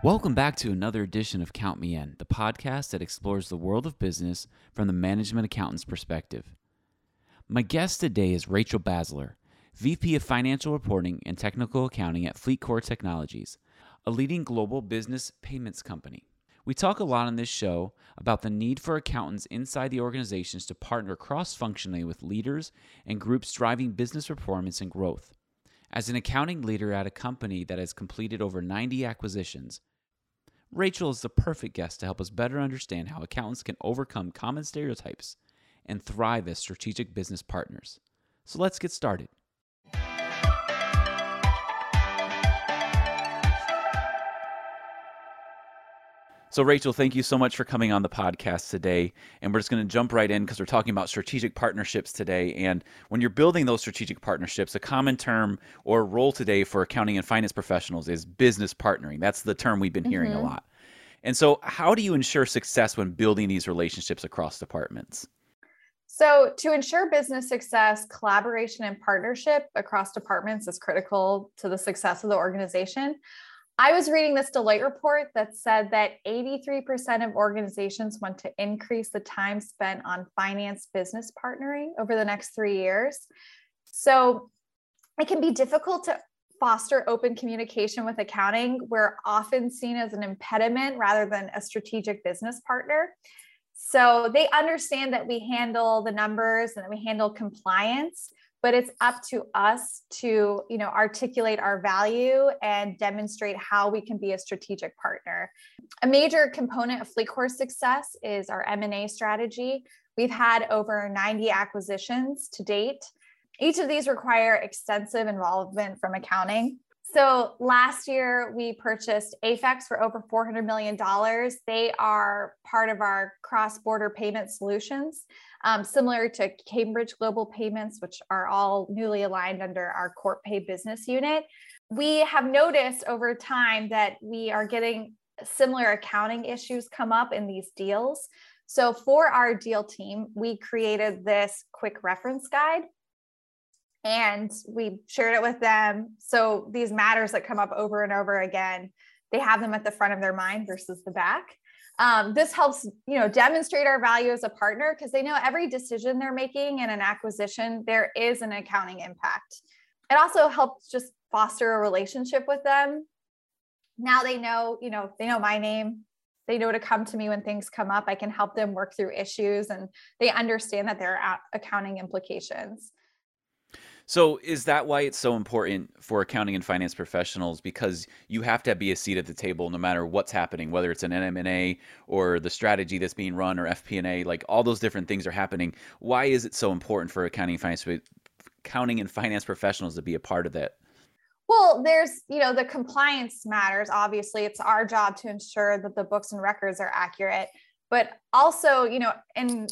Welcome back to another edition of Count Me In, the podcast that explores the world of business from the management accountant's perspective. My guest today is Rachel Basler, VP of Financial Reporting and Technical Accounting at FleetCor Technologies, a leading global business payments company. We talk a lot on this show about the need for accountants inside the organizations to partner cross-functionally with leaders and groups driving business performance and growth. As an accounting leader at a company that has completed over 90 acquisitions, Rachel is the perfect guest to help us better understand how accountants can overcome common stereotypes and thrive as strategic business partners. So let's get started. So Rachel, thank you so much for coming on the podcast today. And we're just going to jump right in because we're talking about strategic partnerships today. And when you're building those strategic partnerships, a common term or role today for accounting and finance professionals is business partnering. That's the term we've been hearing a lot. And so how do you ensure success when building these relationships across departments? So to ensure business success, collaboration and partnership across departments is critical to the success of the organization. I was reading this Deloitte report that said that 83% of organizations want to increase the time spent on finance business partnering over the next 3 years. So it can be difficult to foster open communication with accounting. We're often seen as an impediment rather than a strategic business partner. So they understand that we handle the numbers and that we handle compliance, but it's up to us to, articulate our value and demonstrate how we can be a strategic partner. A major component of FleetCor's success is our M&A strategy. We've had over 90 acquisitions to date. Each of these require extensive involvement from accounting. So last year, we purchased Afex for over $400 million. They are part of our cross-border payment solutions, similar to Cambridge Global Payments, which are all newly aligned under our CorpPay business unit. We have noticed over time that we are getting similar accounting issues come up in these deals. So for our deal team, we created this quick reference guide, and we shared it with them. So these matters that come up over and over again, they have them at the front of their mind versus the back. This helps, demonstrate our value as a partner because they know every decision they're making in an acquisition, there is an accounting impact. It also helps just foster a relationship with them. Now they know my name. They know to come to me when things come up. I can help them work through issues, and they understand that there are accounting implications. So is that why it's so important for accounting and finance professionals? Because you have to be a seat at the table no matter what's happening, whether it's an M&A or the strategy that's being run or FP&A, like all those different things are happening. Why is it so important for accounting and finance professionals to be a part of that? Well, there's, the compliance matters. Obviously, it's our job to ensure that the books and records are accurate. But also, in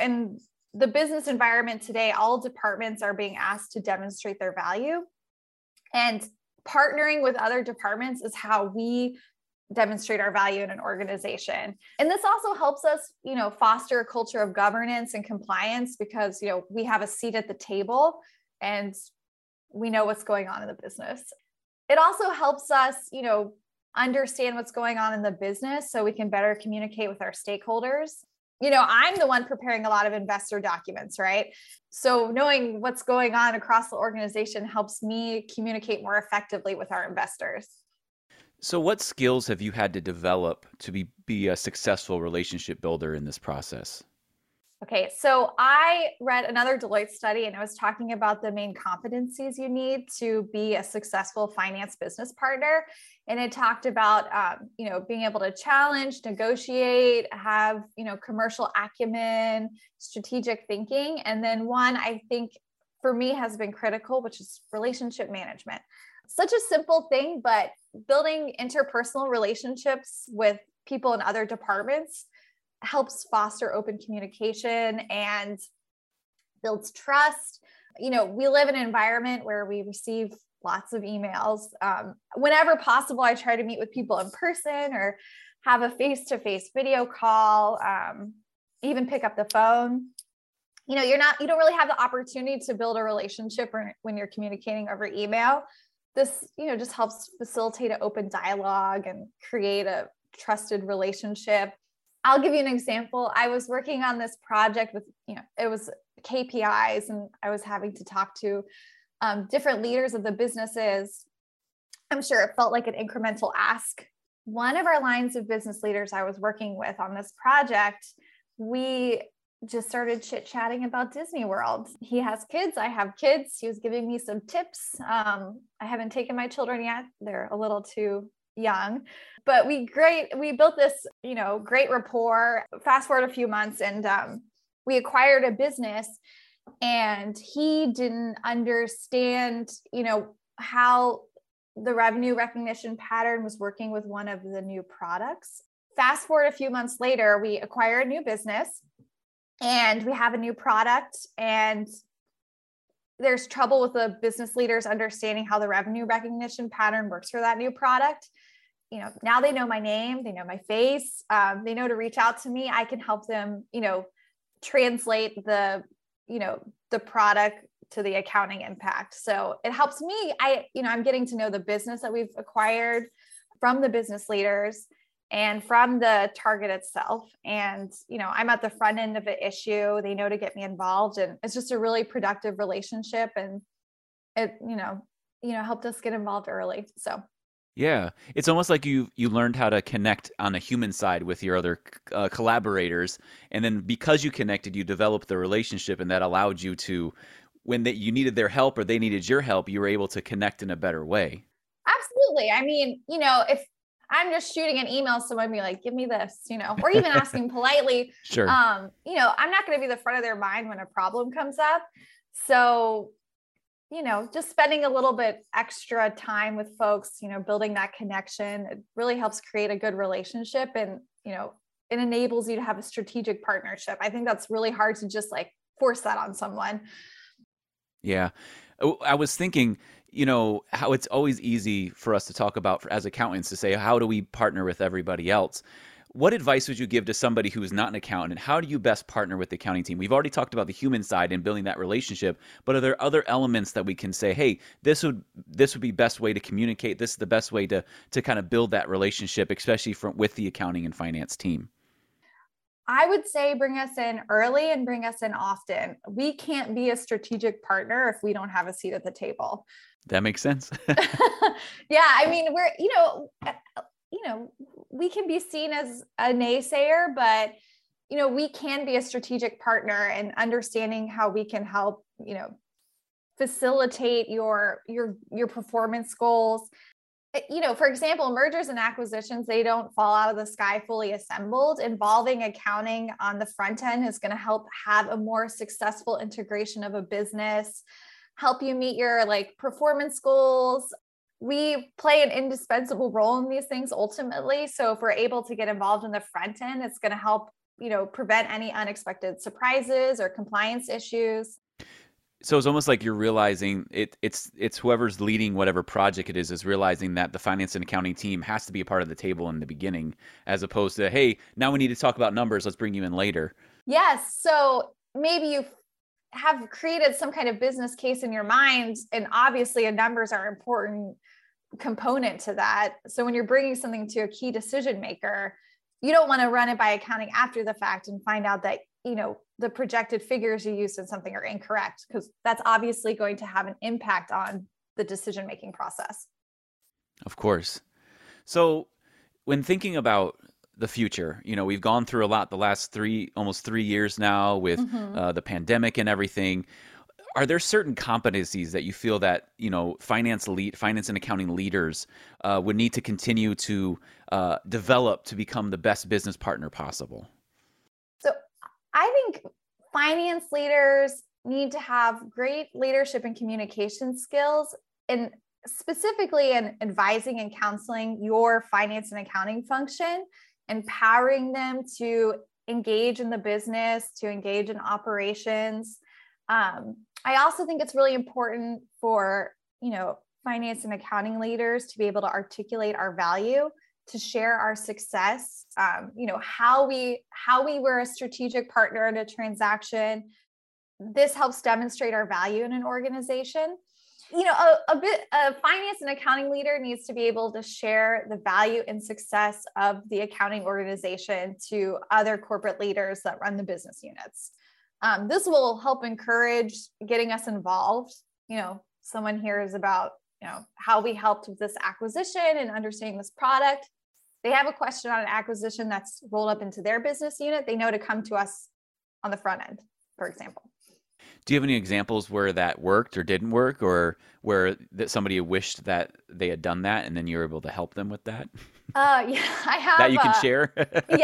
the business environment today, all departments are being asked to demonstrate their value. And partnering with other departments is how we demonstrate our value in an organization. And this also helps us, foster a culture of governance and compliance because, we have a seat at the table and we know what's going on in the business. It also helps us, understand what's going on in the business so we can better communicate with our stakeholders. I'm the one preparing a lot of investor documents, right? So knowing what's going on across the organization helps me communicate more effectively with our investors. So what skills have you had to develop to be a successful relationship builder in this process? Okay, so I read another Deloitte study, and it was talking about the main competencies you need to be a successful finance business partner. And it talked about, being able to challenge, negotiate, have, commercial acumen, strategic thinking. And then one, I think for me has been critical, which is relationship management. Such a simple thing, but building interpersonal relationships with people in other departments helps foster open communication and builds trust. We live in an environment where we receive lots of emails. Whenever possible, I try to meet with people in person or have a face-to-face video call, even pick up the phone. You don't really have the opportunity to build a relationship when you're communicating over email. this, just helps facilitate an open dialogue and create a trusted relationship. I'll give you an example. I was working on this project with, it was KPIs, and I was having to talk to different leaders of the businesses. I'm sure it felt like an incremental ask. One of our lines of business leaders I was working with on this project, we just started chit-chatting about Disney World. He has kids, I have kids. He was giving me some tips. I haven't taken my children yet. They're a little too young, but we built this, great rapport. Fast forward a few months, and we acquired a business, and he didn't understand, how the revenue recognition pattern was working with one of the new products. Fast forward a few months later, we acquire a new business and we have a new product, and there's trouble with the business leaders understanding how the revenue recognition pattern works for that new product. Now they know my name, they know my face, they know to reach out to me. I can help them, translate the product to the accounting impact. So it helps me. I'm getting to know the business that we've acquired from the business leaders and from the target itself. And, I'm at the front end of the issue. They know to get me involved, and it's just a really productive relationship. And it, helped us get involved early. So. Yeah, it's almost like you learned how to connect on the human side with your other collaborators, and then because you connected, you developed the relationship, and that allowed you to, when you needed their help or they needed your help, you were able to connect in a better way. Absolutely. I mean, if I'm just shooting an email, someone be like, give me this, or even asking politely, Sure. I'm not going to be the front of their mind when a problem comes up. So, just spending a little bit extra time with folks, building that connection, it really helps create a good relationship, and, it enables you to have a strategic partnership. I think that's really hard to just force that on someone. Yeah. I was thinking, how it's always easy for us to talk about as accountants to say, how do we partner with everybody else? What advice would you give to somebody who is not an accountant? How do you best partner with the accounting team? We've already talked about the human side and building that relationship, but are there other elements that we can say, hey, this would be best way to communicate. This is the best way to kind of build that relationship, especially with the accounting and finance team? I would say bring us in early and bring us in often. We can't be a strategic partner if we don't have a seat at the table. That makes sense. Yeah. I mean, we're, we can be seen as a naysayer, but, we can be a strategic partner and understanding how we can help, facilitate your performance goals. For example, mergers and acquisitions, they don't fall out of the sky fully assembled. Involving accounting on the front end is going to help have a more successful integration of a business, help you meet your performance goals. We play an indispensable role in these things ultimately. So if we're able to get involved in the front end, it's going to help, prevent any unexpected surprises or compliance issues. So it's almost like you're realizing it's whoever's leading whatever project it is realizing that the finance and accounting team has to be a part of the table in the beginning, as opposed to, hey, now we need to talk about numbers. Let's bring you in later. Yes. So maybe you have created some kind of business case in your mind, and obviously numbers are an important component to that. So when you're bringing something to a key decision maker, you don't want to run it by accounting after the fact and find out that, the projected figures you used in something are incorrect, because that's obviously going to have an impact on the decision-making process. Of course. So when thinking about the future, we've gone through a lot the last almost 3 years now with the pandemic and everything. Are there certain competencies that you feel that, finance and accounting leaders would need to continue to develop to become the best business partner possible? So I think finance leaders need to have great leadership and communication skills, and specifically in advising and counseling your finance and accounting function, empowering them to engage in the business, to engage in operations. I also think it's really important for, finance and accounting leaders to be able to articulate our value, to share our success, how we were a strategic partner in a transaction, this helps demonstrate our value in an organization. A finance and accounting leader needs to be able to share the value and success of the accounting organization to other corporate leaders that run the business units. This will help encourage getting us involved. Someone hears about, how we helped with this acquisition and understanding this product. They have a question on an acquisition that's rolled up into their business unit. They know to come to us on the front end, for example. Do you have any examples where that worked or didn't work, or where that somebody wished that they had done that and then you were able to help them with that? Yeah, I have. That you can share?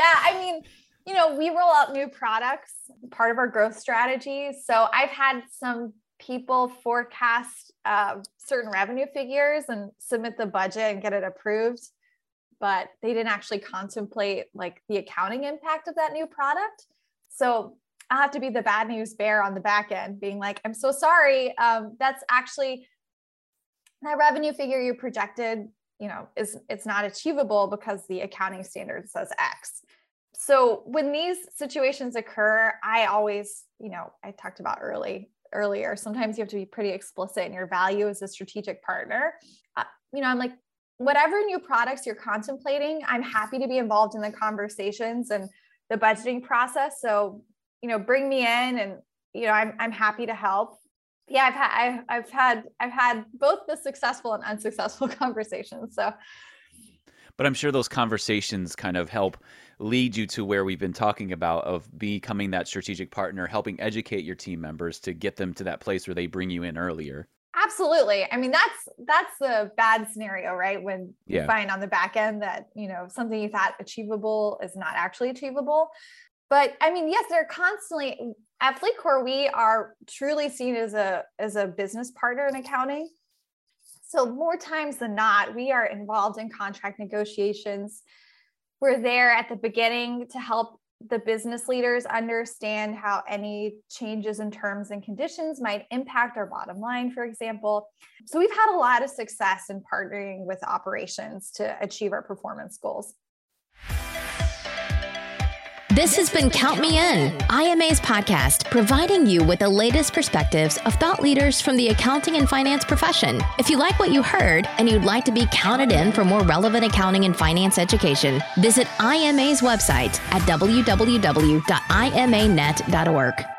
Yeah, we roll out new products, part of our growth strategy. So I've had some people forecast certain revenue figures and submit the budget and get it approved, but they didn't actually contemplate like the accounting impact of that new product. So I'll have to be the bad news bear on the back end, being like, I'm so sorry. That's actually that revenue figure you projected, it's not achievable because the accounting standard says X. So when these situations occur, I always, I talked about earlier, sometimes you have to be pretty explicit in your value as a strategic partner. I'm like, whatever new products you're contemplating, I'm happy to be involved in the conversations and the budgeting process. So bring me in, and I'm happy to help. Yeah, I've had both the successful and unsuccessful conversations. So, but I'm sure those conversations kind of help lead you to where we've been talking about, of becoming that strategic partner, helping educate your team members to get them to that place where they bring you in earlier. Absolutely. I mean, that's the bad scenario, right? When you find on the back end that, something you thought achievable is not actually achievable. But I mean, yes, they're constantly at FleetCor. We are truly seen as a business partner in accounting. So more times than not, we are involved in contract negotiations. We're there at the beginning to help the business leaders understand how any changes in terms and conditions might impact our bottom line, for example. So we've had a lot of success in partnering with operations to achieve our performance goals. This has been Count Me In, IMA's podcast, providing you with the latest perspectives of thought leaders from the accounting and finance profession. If you like what you heard and you'd like to be counted in for more relevant accounting and finance education, visit IMA's website at www.imanet.org.